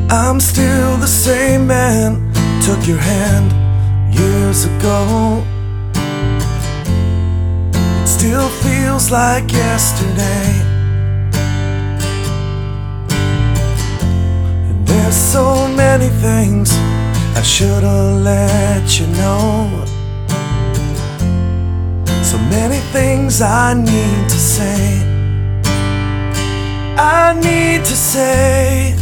I'm still the same man, took your hand years ago. It still feels like yesterday. And there's so many things I should've let you know. So many things I need to say. I need to say.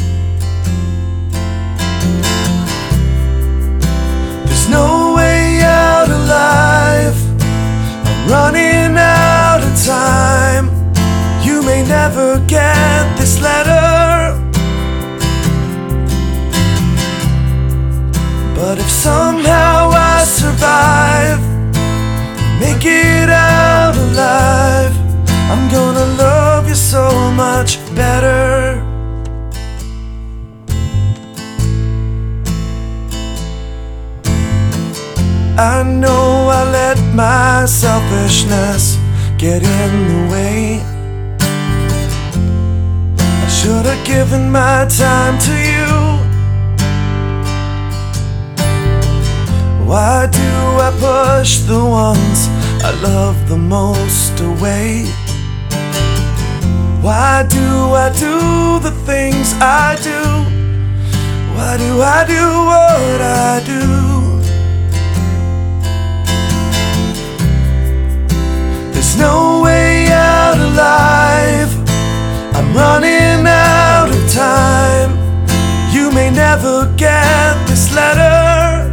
There's no way out alive. I'm running out of time. You may never get this letter, but if somehow I survive, make it out alive, I'm gonna love you so much better. I know I let my selfishness get in the way. I should have given my time to you. Why do I push the ones I love the most away? Why do I do the things I do? Why do I do what I do? There's no way out alive. I'm running out of time. You may never get this letter,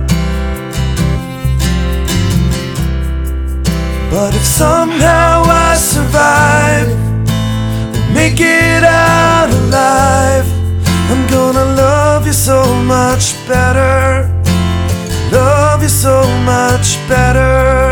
but if somehow I survive, make it out alive, I'm gonna love you so much better. Love you so much better.